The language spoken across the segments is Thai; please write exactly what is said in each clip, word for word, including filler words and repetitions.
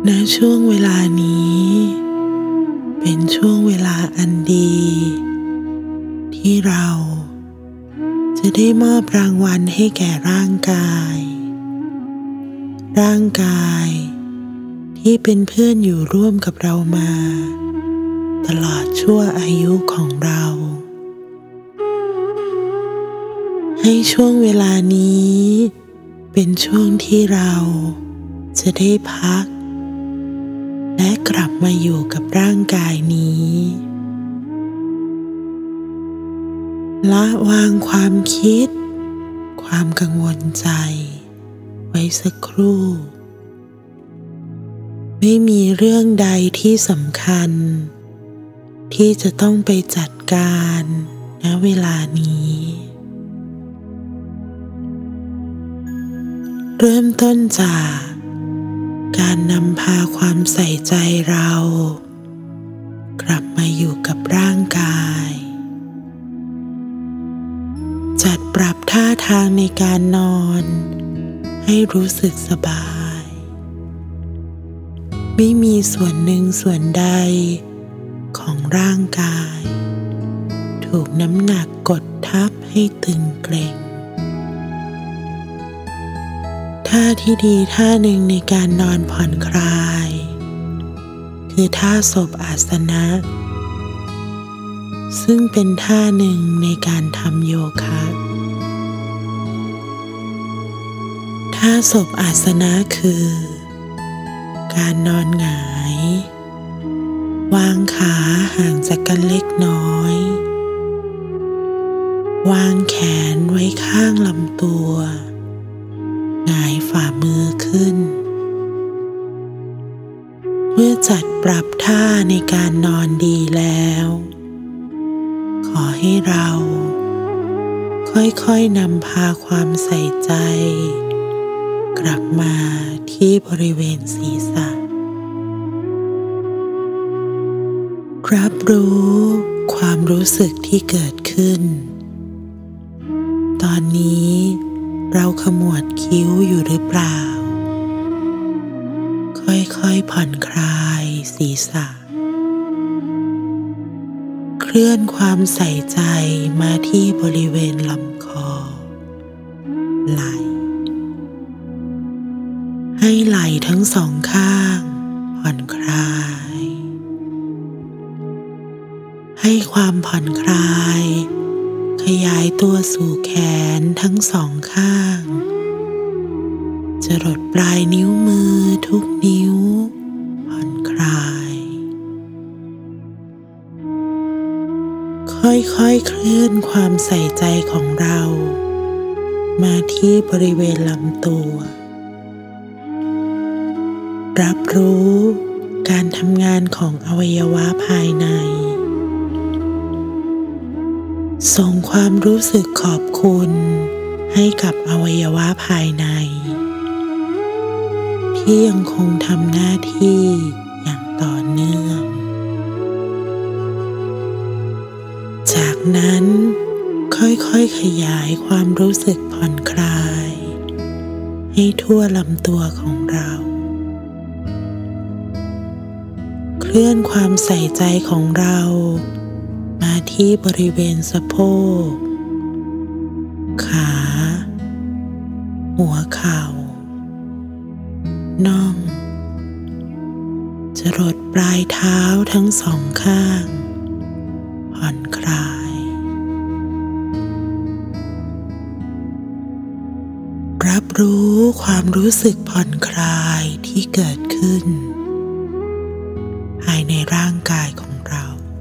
ณช่วงเวลานี้เป็นช่วงเวลาอันดีที่เราจะได้มอบรางวัลให้แก่ร่างกายร่างกายที่เป็นเพื่อนอยู่ร่วมกับเรามาตลอดชั่วอายุของเราให้ช่วงเวลานี้เป็นช่วงที่เราจะได้พักและกลับมาอยู่กับร่างกายนี้ละวางความคิดความกังวลใจไว้สักครู่ไม่มีเรื่องใดที่สำคัญที่จะต้องไปจัดการณเวลานี้เริ่มต้นจากการนำพาความใส่ใจเรากลับมาอยู่กับร่างกายจัดปรับท่าทางในการนอนให้รู้สึกสบายไม่มีส่วนหนึ่งส่วนใดของร่างกายถูกน้ำหนักกดทับให้ตึงเกร็งท่าที่ดีท่าหนึ่งในการนอนผ่อนคลายคือท่าศพอาสนะซึ่งเป็นท่าหนึ่งในการทำโยคะท่าศพอาสนะคือการนอนหงายวางขาห่างจากกันเล็กน้อยวางแขนไว้ข้างลำตัวหงายฝ่ามือขึ้นเมื่อจัดปรับท่าในการนอนดีแล้วขอให้เราค่อยๆนำพาความใส่ใจกลับมาที่บริเวณศีรษะรับรู้ความรู้สึกที่เกิดขึ้นตอนนี้เราขมวดคิ้วอยู่หรือเปล่าค่อยๆผ่อนคลายศีรษะเคลื่อนความใส่ใจมาที่บริเวณลำคอไหล่ให้ไหล่ทั้งสองข้างผ่อนคลายให้ความผ่อนคลายขยายตัวสู่แขนทั้งสองข้างจรดปลายนิ้วมือทุกนิ้วผ่อนคลายค่อยๆเคลื่อนความใส่ใจของเรามาที่บริเวณลำตัวรับรู้การทำงานของอวัยวะภายในส่งความรู้สึกขอบคุณให้กับอวัยวะภายในที่ยังคงทำหน้าที่อย่างต่อเนื่องจากนั้นค่อยๆขยายความรู้สึกผ่อนคลายให้ทั่วลำตัวของเราเคลื่อนความใส่ใจของเรามาที่บริเวณสะโพกขาหัวเข่าน่องจรดปลายเท้าทั้งสองข้างผ่อนคลายรับรู้ความรู้สึกผ่อนคลายที่เกิดขึ้นภายในร่างกายของเรา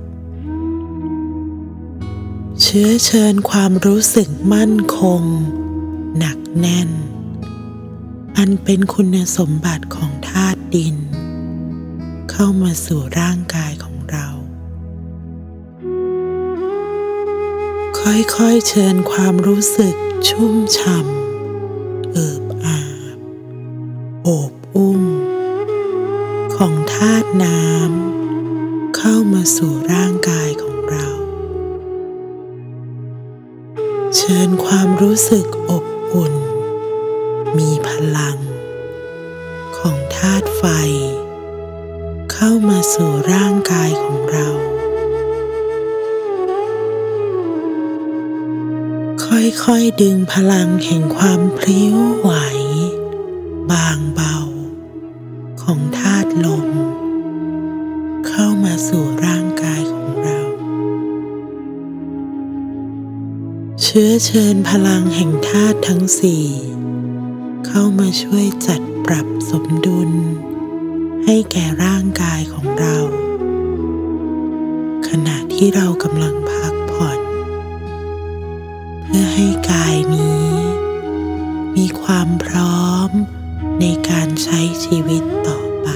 เชื้อเชิญความรู้สึกมั่นคงหนักแน่นอันเป็นคุณสมบัติของธาตุดินเข้ามาสู่ร่างกายของเราค่อยๆเชิญความรู้สึกชุ่มฉ่ำเอิบอาบโอบอุ้มของธาตุน้ำเข้ามาสู่ร่างกายของเราเชิญความรู้สึกอบอุ่นมีพลังของธาตุไฟเข้ามาสู่ร่างกายของเราค่อยๆดึงพลังแห่งความพลิ้วไหวบางเบาของธาตุลมเข้ามาสู่ร่างกายของเราเชื้อเชิญพลังแห่งธาตุทั้งสี่เข้ามาช่วยจัดปรับสมดุลให้แก่ร่างกายของเราขณะที่เรากำลังพักผ่อนเพื่อให้กายนี้มีความพร้อมในการใช้ชีวิตต่อไป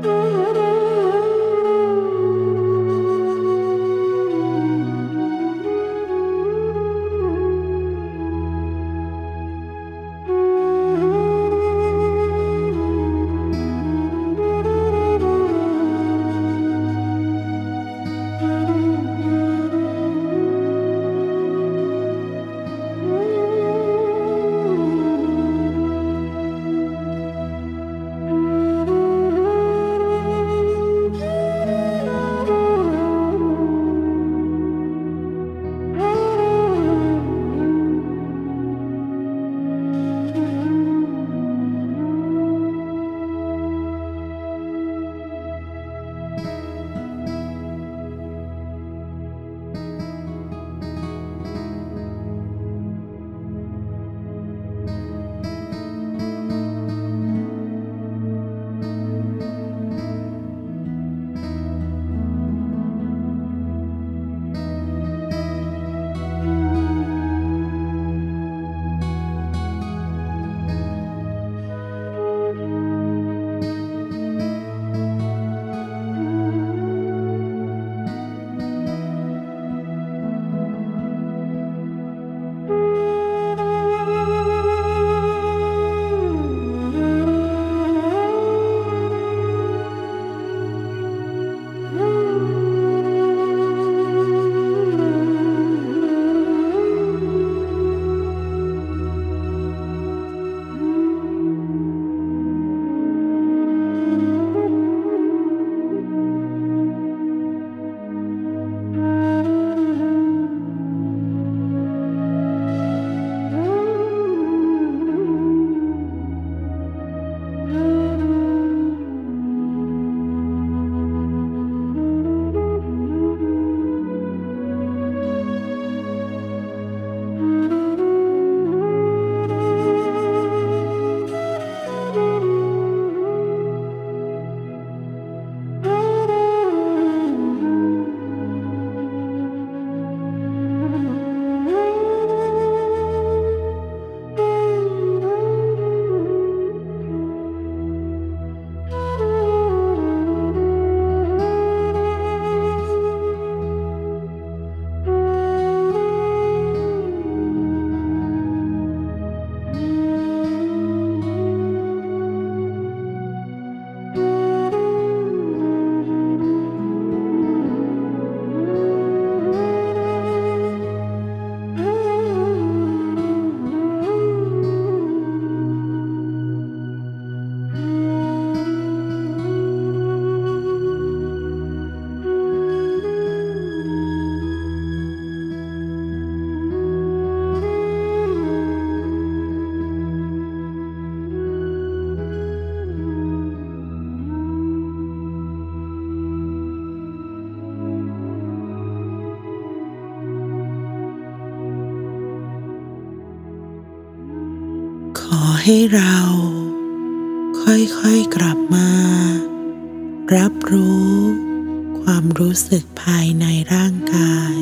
ขอให้เราค่อยๆกลับมารับรู้ความรู้สึกภายในร่างกาย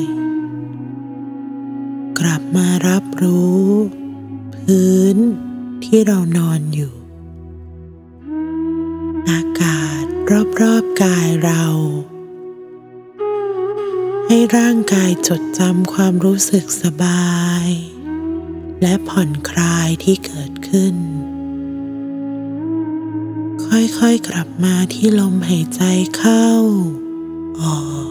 กลับมารับรู้พื้นที่เรานอนอยู่อากาศรอบๆกายเราให้ร่างกายจดจำความรู้สึกสบายและผ่อนคลายที่เกิดขึ้นค่อยๆกลับมาที่ลมหายใจเข้าออก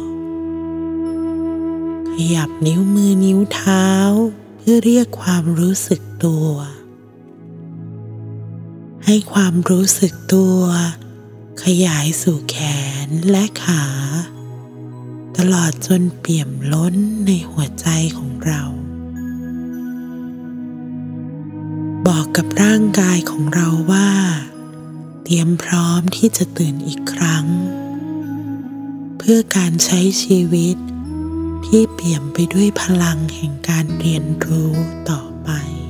ขยับนิ้วมือนิ้วเท้าเพื่อเรียกความรู้สึกตัวให้ความรู้สึกตัวขยายสู่แขนและขาตลอดจนเปี่ยมล้นในหัวใจของเราบอกกับร่างกายของเราว่าเตรียมพร้อมที่จะตื่นอีกครั้งเพื่อการใช้ชีวิตที่เปี่ยมไปด้วยพลังแห่งการเรียนรู้ต่อไป